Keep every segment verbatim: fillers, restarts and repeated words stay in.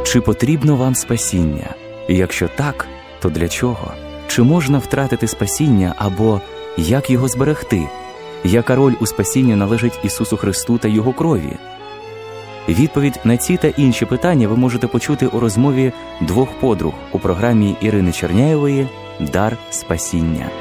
Чи потрібно вам спасіння? І якщо так, то для чого? Чи можна втратити спасіння або як його зберегти? Яка роль у спасінні належить Ісусу Христу та Його крові? Відповідь на ці та інші питання ви можете почути у розмові двох подруг у програмі Ірини Черняєвої «Дар спасіння».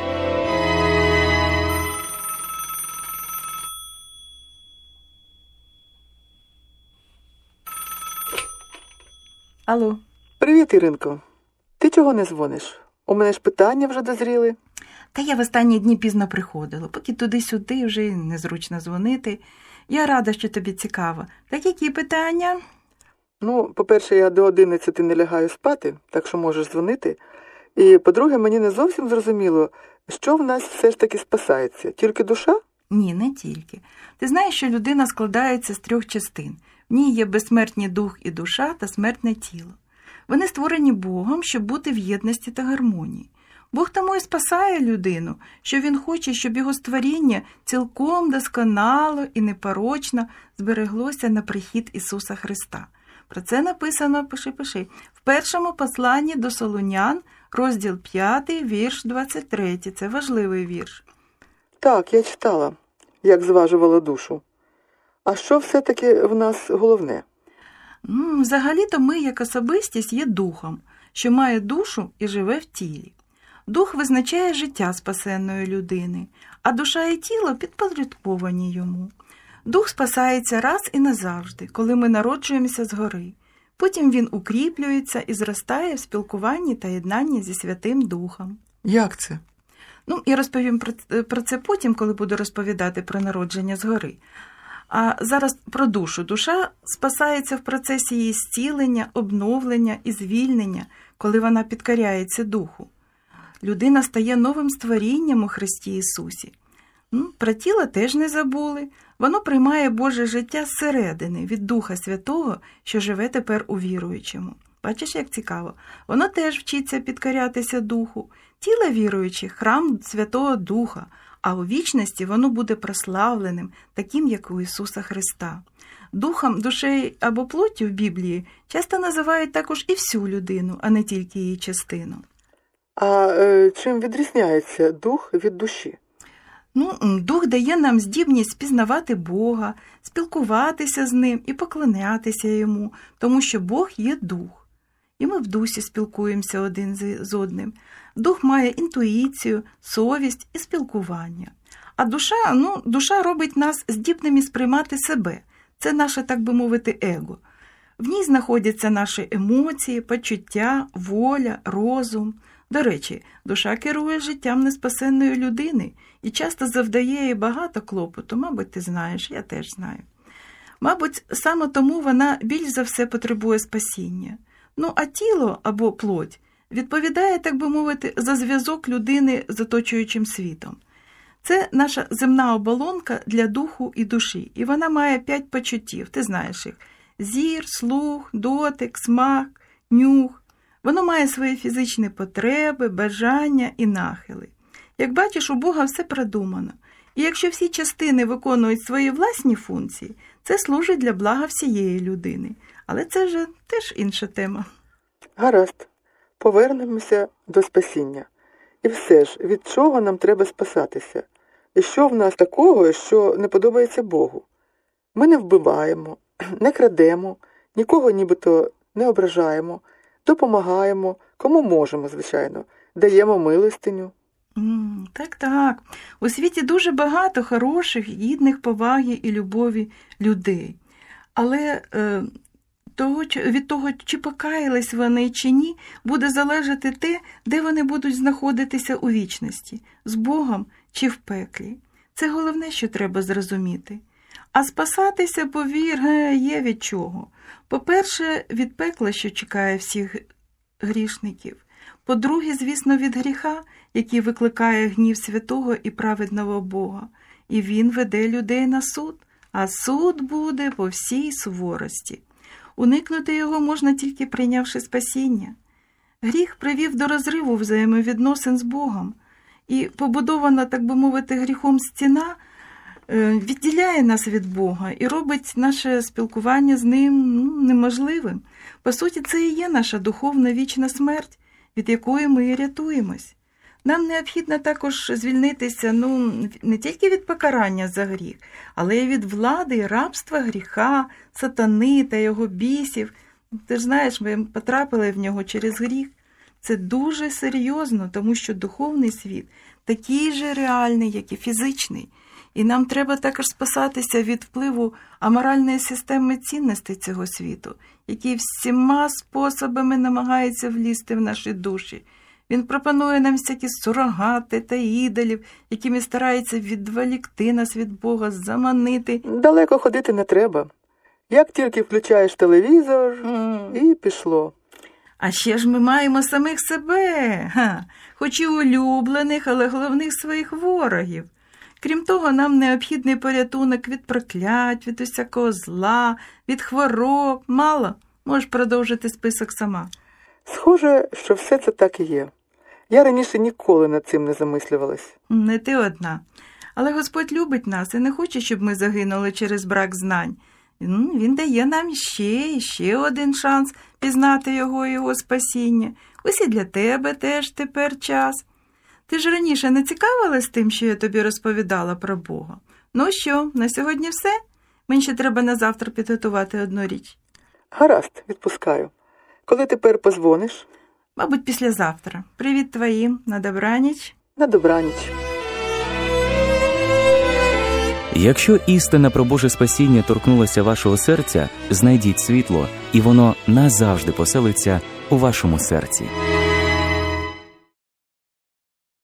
Алло. Привіт, Іринко. Ти чого не дзвониш? У мене ж питання вже дозріли. Та я в останні дні пізно приходила, поки туди-сюди вже незручно дзвонити. Я рада, що тобі цікаво. Так які питання? Ну, по-перше, я до одинадцяти не лягаю спати, так що можеш дзвонити. І, по-друге, мені не зовсім зрозуміло, що в нас все ж таки спасається. Тільки душа? Ні, не тільки. Ти знаєш, що людина складається з трьох частин. В ній є безсмертний дух і душа та смертне тіло. Вони створені Богом, щоб бути в єдності та гармонії. Бог тому і спасає людину, що Він хоче, щоб його створіння цілком досконало і непорочно збереглося на прихід Ісуса Христа. Про це написано, пиши-пиши, в першому посланні до Солунян, розділ п'ятий, вірш двадцять третій. Це важливий вірш. Так, я читала, як зважувала душу. А що все-таки в нас головне? Ну, взагалі-то ми, як особистість, є духом, що має душу і живе в тілі. Дух визначає життя спасенної людини, а душа і тіло підпорядковані йому. Дух спасається раз і назавжди, коли ми народжуємося згори. Потім він укріплюється і зростає в спілкуванні та єднанні зі Святим Духом. Як це? Ну, я розповім про, про це потім, коли буду розповідати про народження згори. А зараз про душу. Душа спасається в процесі її зцілення, обновлення і звільнення, коли вона підкоряється Духу. Людина стає новим створінням у Христі Ісусі. Ну, про тіло теж не забули. Воно приймає Боже життя зсередини, від Духа Святого, що живе тепер у віруючому. Бачиш, як цікаво? Воно теж вчиться підкорятися Духу. Тіло віруючих – храм Святого Духа, а у вічності воно буде прославленим, таким, як у Ісуса Христа. Духом, душею або плоттю в Біблії часто називають також і всю людину, а не тільки її частину. А е, чим відрізняється дух від душі? Ну, дух дає нам здібність спізнавати Бога, спілкуватися з Ним і поклонятися Йому, тому що Бог є дух. І ми в дусі спілкуємося один з одним. Дух має інтуїцію, совість і спілкування. А душа, ну, душа робить нас здібними сприймати себе. Це наше, так би мовити, его. В ній знаходяться наші емоції, почуття, воля, розум. До речі, душа керує життям неспасенної людини і часто завдає їй багато клопоту. Мабуть, ти знаєш, я теж знаю. Мабуть, саме тому вона більш за все потребує спасіння. Ну, а тіло або плоть відповідає, так би мовити, за зв'язок людини з оточуючим світом. Це наша земна оболонка для духу і душі, і вона має п'ять почуттів, ти знаєш їх. Зір, слух, дотик, смак, нюх. Воно має свої фізичні потреби, бажання і нахили. Як бачиш, у Бога все продумано. І якщо всі частини виконують свої власні функції, це служить для блага всієї людини. Але це вже теж інша тема. Гаразд. Повернемося до спасіння. І все ж, від чого нам треба спасатися? І що в нас такого, що не подобається Богу? Ми не вбиваємо, не крадемо, нікого нібито не ображаємо, допомагаємо, кому можемо, звичайно, даємо милостиню. Mm, так, так. У світі дуже багато хороших, гідних поваги і любові людей. Але е, того, від того, чи покаялись вони, чи ні, буде залежати те, де вони будуть знаходитися у вічності – з Богом чи в пеклі. Це головне, що треба зрозуміти. А спасатися, повір, є від чого. По-перше, від пекла, що чекає всіх грішників. По-друге, звісно, від гріха, який викликає гнів святого і праведного Бога. І він веде людей на суд, а суд буде по всій суворості. Уникнути його можна тільки прийнявши спасіння. Гріх привів до розриву взаємовідносин з Богом. І побудована, так би мовити, гріхом стіна відділяє нас від Бога і робить наше спілкування з Ним ну, неможливим. По суті, це і є наша духовна вічна смерть, від якої ми і рятуємось. Нам необхідно також звільнитися, ну, не тільки від покарання за гріх, але й від влади і рабства гріха, сатани та його бісів. Ти ж знаєш, ми потрапили в нього через гріх. Це дуже серйозно, тому що духовний світ такий же реальний, як і фізичний. І нам треба також спасатися від впливу аморальної системи цінностей цього світу, який всіма способами намагається влізти в наші душі. Він пропонує нам всякі сурогати та ідолів, якими старається відволікти нас від Бога, заманити. Далеко ходити не треба. Як тільки включаєш телевізор, і пішло. А ще ж ми маємо самих себе, га, хоч і улюблених, але головних своїх ворогів. Крім того, нам необхідний порятунок від проклять, від усякого зла, від хвороб. Мало? Можеш продовжити список сама. Схоже, що все це так і є. Я раніше ніколи над цим не замислювалась. Не ти одна. Але Господь любить нас і не хоче, щоб ми загинули через брак знань. Він дає нам ще і ще один шанс пізнати Його і Його спасіння. Ось і для тебе теж тепер час. Ти ж раніше не цікавилась тим, що я тобі розповідала про Бога? Ну що, на сьогодні все? Мені ще треба на завтра підготувати одну річ. Гаразд, відпускаю. Коли тепер позвониш? Мабуть, післязавтра. Привіт твоїм. На добраніч. На добраніч. Якщо істина про Боже спасіння торкнулася вашого серця, знайдіть світло, і воно назавжди поселиться у вашому серці.